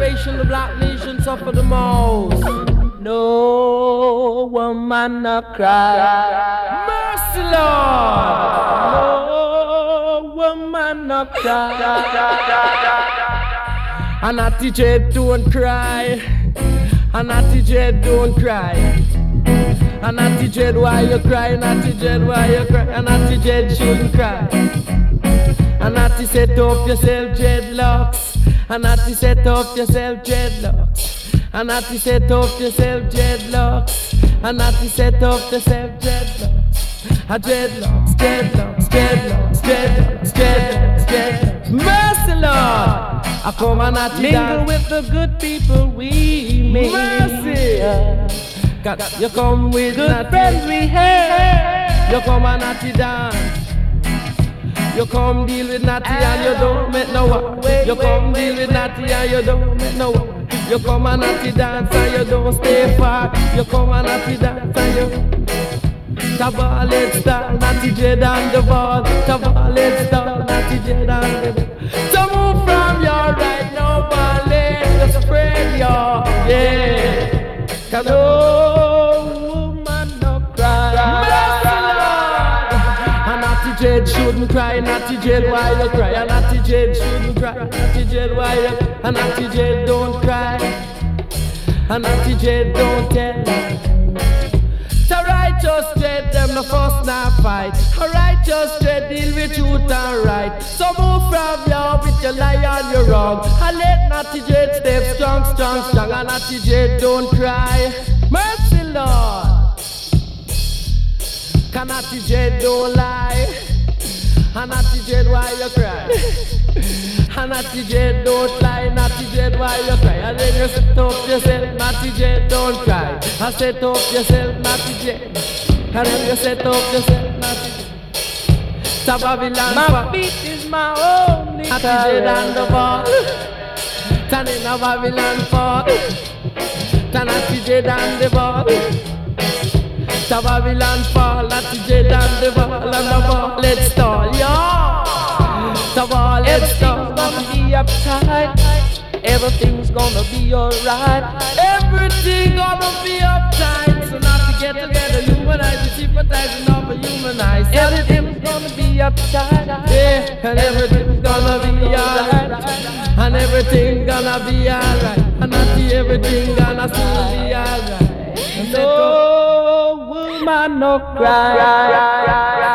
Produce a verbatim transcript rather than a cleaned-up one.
generation, the black nation suffer the most. No woman not cry. Mercy, Lord. No woman not cry. And Natty J don't cry. And Natty J don't cry. And Natty J, why you cry? Natty J, why you cry? And Natty J shouldn't cry. And Natty set up yourself dreadlocks. And Natty set up yourself dreadlocks. And Natty set up yourself dreadlocks. And Natty set up yourself dreadlocks. A dreadlocks, dreadlocks, dreadlocks, dreadlocks, dreadlocks, dreadlocks. Mercy, Lord. I come and Natty mingle with the good people we meet. Mercy. God, you come with good Natty. Friends we have. You come and Natty dance. You come deal with Natty and you don't make no one. You come deal with Natty and you don't make no one. You come and Natty dance and you don't stay far. You come and Natty dance and you Tavalet style, Natty J down the ball. Tavalet style, Natty J down the ball. So move from your right now, ballet, just spread your, yeah. Cause no woman no cry. And Natty J shouldn't cry, Natty J why you cry? And Natty J shouldn't cry, Natty J why you cry? And Natty J don't cry. And Natty J don't tell. So righteous dread them no fuss nor fight. A righteous dread deal with truth and right. So move from you with your lie and your wrong. And let Natty J step strong, strong, strong. And Natty J don't cry. Mercy, Lord. Can Natty J don't lie. And Natty J why you cry? And Natty J don't lie, Natty J why you cry? And then you set up yourself, Natty J don't cry. I set up yourself, Natty J. And then you set up yourself, Natty J. To Babylon, my feet is my only Natty J down the ball. Turning a Babylon fall. To Natty J down the ball. To Babylon fall, Natty J down the ball. And the ball, let's stall, yo. The ball, let's stall. Gonna be uptight. Everything's gonna be alright. Everything gonna be uptight. So not to get together, humanize, sympathize, and over humanize. Everything's gonna be uptight. Yeah, and everything's gonna be alright. And everything's gonna be alright. And not everything gonna still be alright. No woman no cry.